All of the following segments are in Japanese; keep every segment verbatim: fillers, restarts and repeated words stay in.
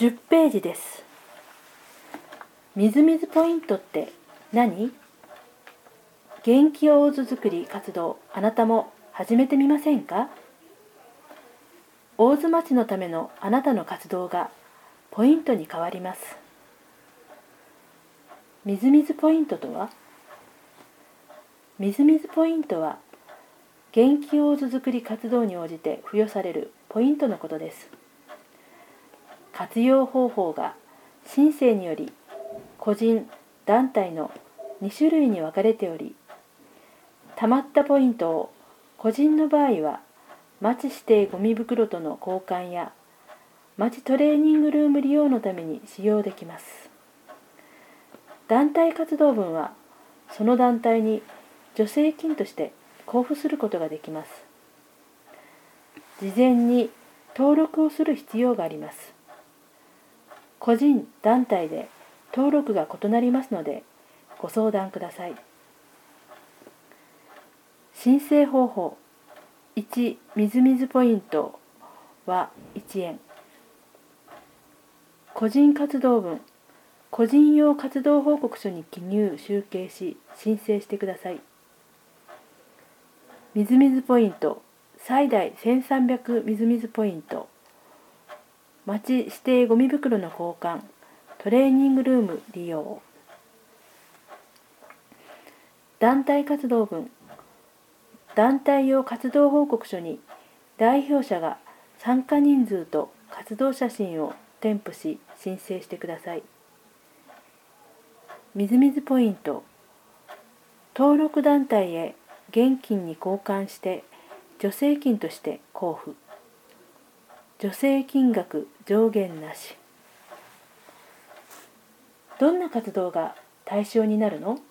じゅっページです。みずみずポイントって何？元気オーズ作り活動、あなたも始めてみませんか？大津町のためのあなたの活動がポイントに変わります。みずみずポイントとは？みずみずポイントは元気オーズ作り活動に応じて付与されるポイントのことです。活用方法が申請により個人・団体のに種類に分かれており、たまったポイントを個人の場合は町指定ゴミ袋との交換や町トレーニングルーム利用のために使用できます。団体活動分はその団体に助成金として交付することができます。事前に登録をする必要があります。個人・団体で登録が異なりますのでご相談ください。申請方法いち、みずみずポイントはいちえん。個人活動分、個人用活動報告書に記入・集計し申請してください。みずみずポイント最大せんさんびゃくみずみずポイント、町指定ゴミ袋の交換、トレーニングルーム利用。団体活動分、団体用活動報告書に代表者が参加人数と活動写真を添付し申請してください。みずみずポイント、登録団体へ現金に交換して助成金として交付。助成金額上限なし。どんな活動が対象になるの？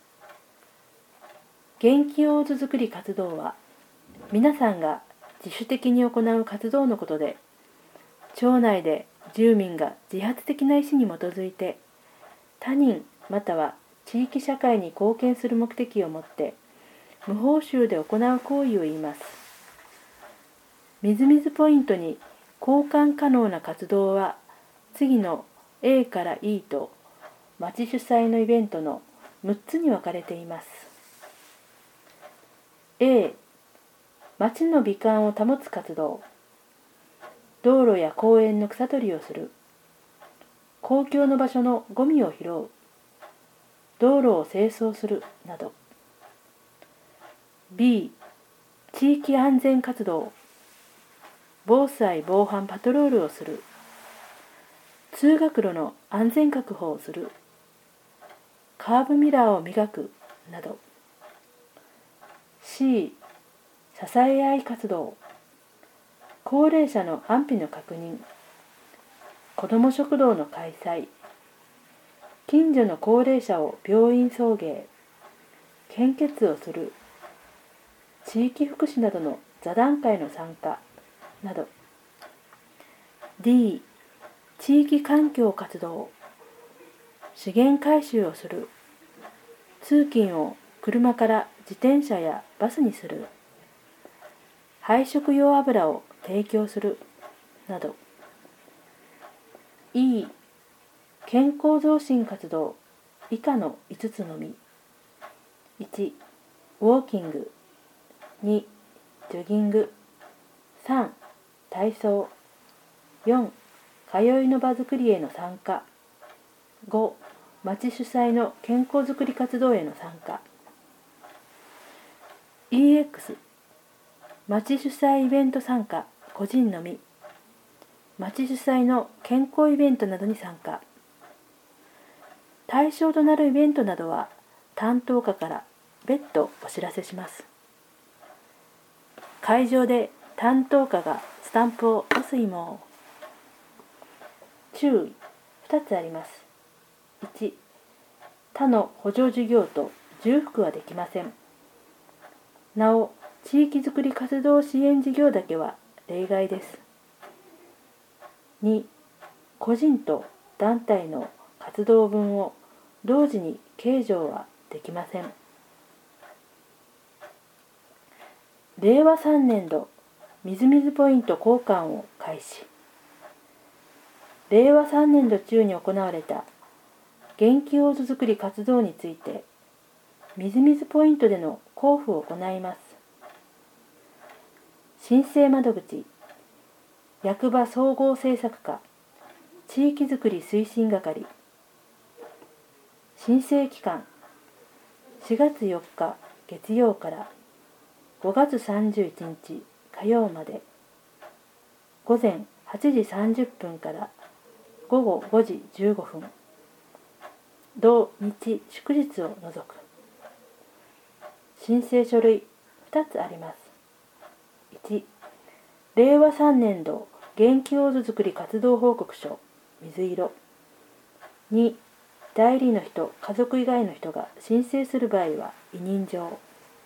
元気オーズ作り活動は皆さんが自主的に行う活動のことで、町内で住民が自発的な意思に基づいて他人または地域社会に貢献する目的を持って無報酬で行う行為を言います。みずみずポイントに交換可能な活動は次の A から E と町主催のイベントのむっつに分かれています。A、町の美観を保つ活動。道路や公園の草取りをする。公共の場所のゴミを拾う。道路を清掃するなど。B、地域安全活動。防災防犯パトロールをする。通学路の安全確保をする。カーブミラーを磨くなど。C、支え合い活動。高齢者の安否の確認。子ども食堂の開催。近所の高齢者を病院送迎。献血をする。地域福祉などの座談会の参加など。D、地域環境活動。資源回収をする。通勤を車から自転車やバスにする。配食用油を提供するなど。E、健康増進活動以下のいつつのみ。いち、ウォーキング。に、ジョギング。さん、体操。よん、通いの場づくりへの参加。ご、町主催の健康づくり活動への参加。イーエックス、町主催イベント参加、個人のみ。町主催の健康イベントなどに参加。対象となるイベントなどは担当課から別途お知らせします。会場で担当課がスタンプを押す意も。注意ふたつあります。いち、他の補助事業と重複はできません。なお、地域づくり活動支援事業だけは例外です。に、個人と団体の活動分を同時に計上はできません。れいわさんねんどみずみずポイント交換を開始。 れいわさんねんど中に行われた元気オーズ作り活動について、みずみずポイントでの交付を行います。申請窓口、役場総合政策課、地域づくり推進係。申請期間、しがつよっか月曜からごがつさんじゅういちにち火曜まで、午前はちじさんじゅっぷんからごごごじじゅうごふん、同日祝日を除く。申請書類ふたつあります。いち、れいわさんねんど元気オーズ作り活動報告書水色。に、代理の人、家族以外の人が申請する場合は委任状。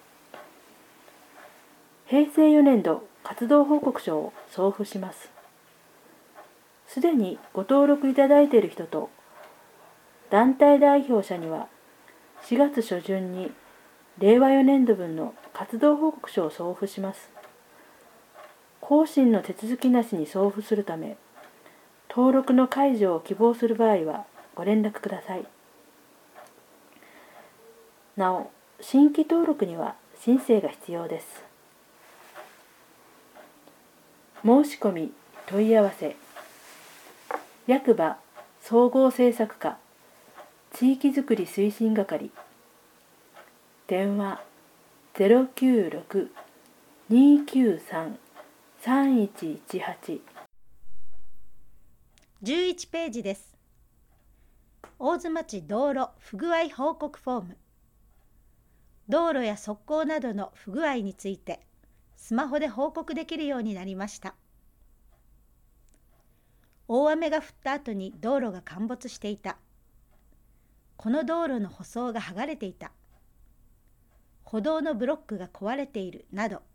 へいせいよねんど活動報告書を送付します。すでにご登録いただいている人と団体代表者にはしがつしょじゅんにれいわよねんどぶんの活動報告書を送付します。更新の手続きなしに送付するため、登録の解除を希望する場合はご連絡ください。なお、新規登録には申請が必要です。申し込み問い合わせ、役場総合政策課地域づくり推進係、電話 ゼロきゅうろく にーきゅうさん さんいちいちはち。 じゅういちページです。大津町道路不具合報告フォーム。道路や側溝などの不具合についてスマホで報告できるようになりました。大雨が降った後に道路が陥没していた。この道路の舗装が剥がれていた。歩道のブロックが壊れているなど、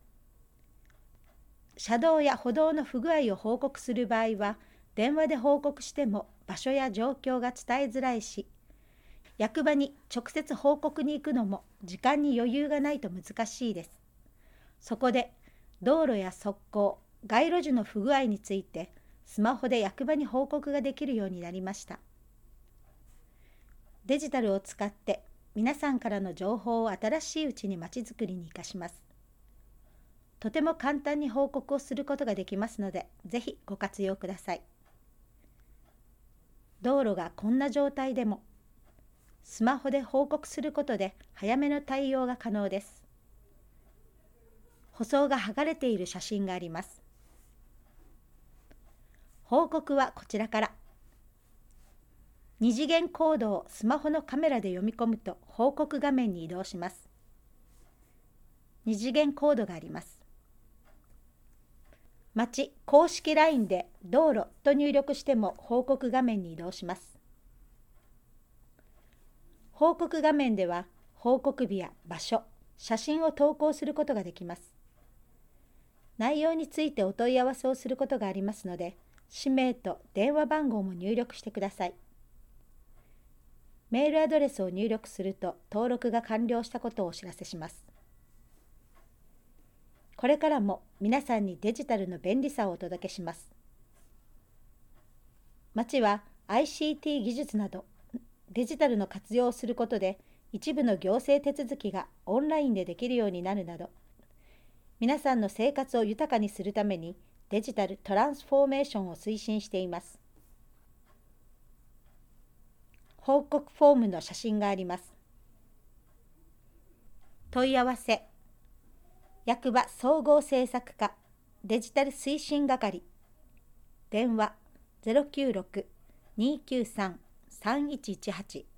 車道や歩道の不具合を報告する場合は、電話で報告しても場所や状況が伝えづらいし、役場に直接報告に行くのも時間に余裕がないと難しいです。そこで、道路や側溝、街路樹の不具合について、スマホで役場に報告ができるようになりました。デジタルを使って皆さんからの情報を新しいうちにまちづくりに生かします。とても簡単に報告をすることができますので、ぜひご活用ください。道路がこんな状態でも、スマホで報告することで早めの対応が可能です。舗装が剥がれている写真があります。報告はこちらから。二次元コードをスマホのカメラで読み込むと報告画面に移動します。二次元コードがあります。町公式 ライン で道路と入力しても報告画面に移動します。報告画面では報告日や場所、写真を投稿することができます。内容についてお問い合わせをすることがありますので、氏名と電話番号も入力してください。メールアドレスを入力すると登録が完了したことをお知らせします。これからも皆さんにデジタルの便利さをお届けします。町は アイシーティー 技術などデジタルの活用をすることで一部の行政手続きがオンラインでできるようになるなど、皆さんの生活を豊かにするためにデジタルトランスフォーメーションを推進しています。報告フォームの写真があります。問い合わせ、役場総合政策課デジタル推進係、電話 ゼロきゅうろく にーきゅうさん さんいちいちはち。